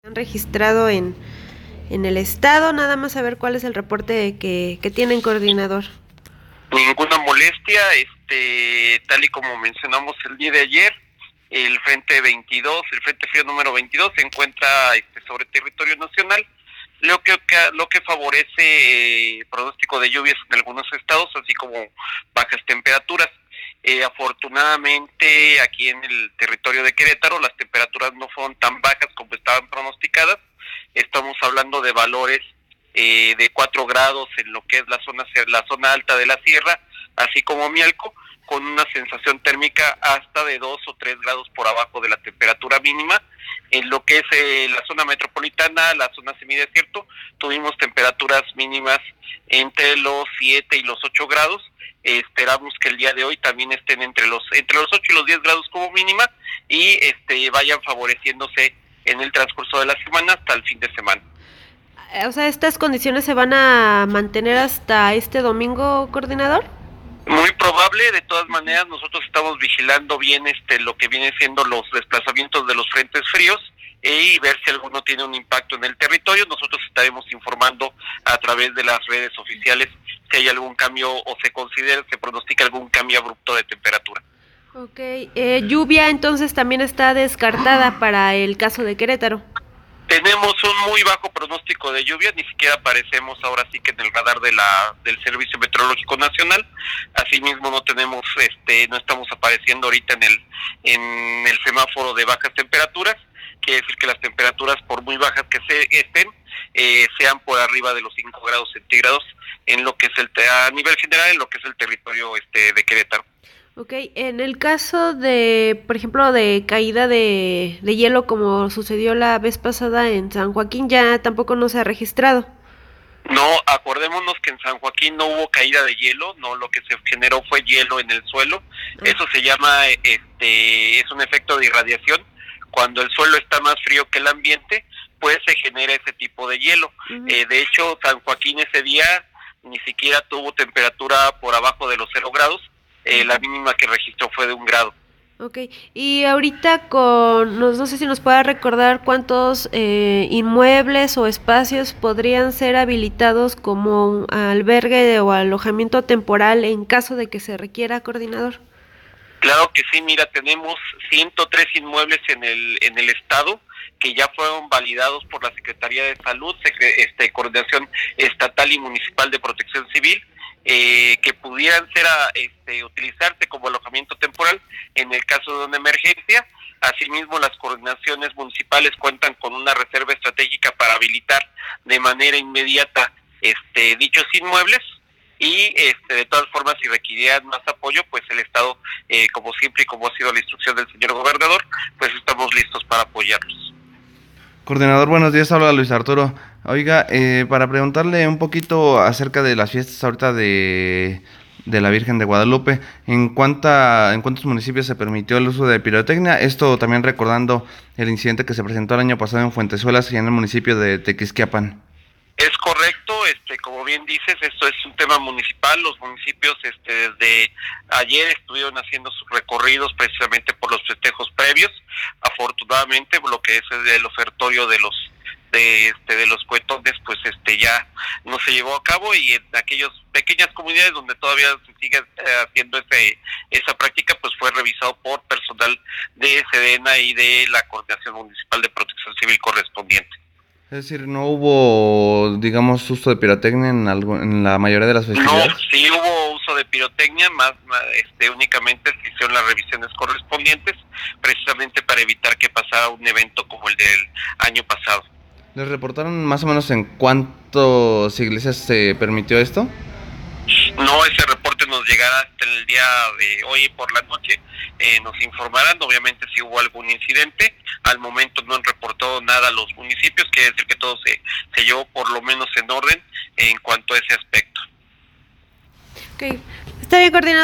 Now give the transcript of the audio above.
Han registrado en el estado, nada más saber cuál es el reporte que tienen, coordinador. Ninguna molestia, tal y como mencionamos el día de ayer, el Frente 22, el Frente Frío número 22 se encuentra sobre territorio nacional, lo que favorece pronóstico de lluvias en algunos estados, así como bajas temperaturas. Afortunadamente aquí en el territorio de Querétaro las temperaturas no fueron tan bajas como estaban pronosticadas. Estamos hablando de valores de 4 grados en lo que es la zona alta de la sierra, así como Mialco, con una sensación térmica hasta de 2 o 3 grados por abajo de la temperatura mínima. En lo que es la zona metropolitana, la zona semidesierto, tuvimos temperaturas mínimas entre los 7 y los 8 grados. Esperamos que el día de hoy también estén entre los 8 y los 10 grados como mínima y vayan favoreciéndose en el transcurso de la semana hasta el fin de semana. O sea, ¿estas condiciones se van a mantener hasta este domingo, coordinador? Muy probable. De todas maneras nosotros estamos vigilando bien lo que viene siendo los desplazamientos de los frentes fríos y ver si alguno tiene un impacto en el territorio. Nosotros estaremos informando a través de las redes oficiales si hay algún cambio o se pronostica algún cambio abrupto de temperatura. Ok, lluvia entonces también está descartada para el caso de Querétaro. Tenemos un muy bajo pronóstico de lluvia, ni siquiera aparecemos ahora sí que en el radar del Servicio Meteorológico Nacional. Asimismo no estamos apareciendo ahorita en el semáforo de bajas temperaturas. Quiere decir que las temperaturas, por muy bajas que estén, sean por arriba de los 5 grados centígrados en lo que es a nivel general en lo que es el territorio de Querétaro. Ok, en el caso de, por ejemplo, de caída de hielo como sucedió la vez pasada en San Joaquín, ya tampoco no se ha registrado. No, acordémonos que en San Joaquín no hubo caída de hielo, no, lo que se generó fue hielo en el suelo. Eso se llama, es un efecto de irradiación. Cuando el suelo está más frío que el ambiente, pues se genera ese tipo de hielo. De hecho, San Joaquín ese día ni siquiera tuvo temperatura por abajo de los 0 grados. La mínima que registró fue de 1 grado. Ok, y ahorita no sé si nos pueda recordar cuántos inmuebles o espacios podrían ser habilitados como albergue o alojamiento temporal en caso de que se requiera, coordinador. Claro que sí, mira, tenemos 103 inmuebles en el estado que ya fueron validados por la Secretaría de Salud, Coordinación Estatal y Municipal de Protección Civil, que pudieran utilizarse como alojamiento temporal en el caso de una emergencia. Asimismo, las coordinaciones municipales cuentan con una reserva estratégica para habilitar de manera inmediata dichos inmuebles y de todas formas, si requirieran más apoyo, pues el Estado, como siempre y como ha sido la instrucción del señor gobernador, pues estamos listos para apoyarlos. Coordinador, buenos días, habla Luis Arturo. Oiga, para preguntarle un poquito acerca de las fiestas ahorita de la Virgen de Guadalupe, ¿en cuántos municipios se permitió el uso de pirotecnia? Esto también recordando el incidente que se presentó el año pasado en Fuentezuelas y en el municipio de Tequisquiapan. Es correcto, como bien dices, esto es un tema municipal. Los municipios desde ayer estuvieron haciendo sus recorridos precisamente por los festejos previos. Afortunadamente, lo que es el ofertorio de los cuetones, pues ya no se llevó a cabo, y en aquellas pequeñas comunidades donde todavía se sigue haciendo esa práctica, pues fue revisado por personal de Sedena y de la Coordinación Municipal de Protección Civil correspondiente. Es decir, ¿no hubo, digamos, uso de pirotecnia en la mayoría de las festividades? No, sí hubo uso de pirotecnia, únicamente se hicieron las revisiones correspondientes, precisamente para evitar que pasara un evento como el del año pasado. ¿Les reportaron más o menos en cuántas iglesias se permitió esto? No, ese reporte nos llegará hasta el día de hoy por la noche. Nos informarán, obviamente, si hubo algún incidente. Al momento no han reportado nada a los municipios, quiere decir que todo se llevó por lo menos en orden en cuanto a ese aspecto. Ok, está bien, coordinador.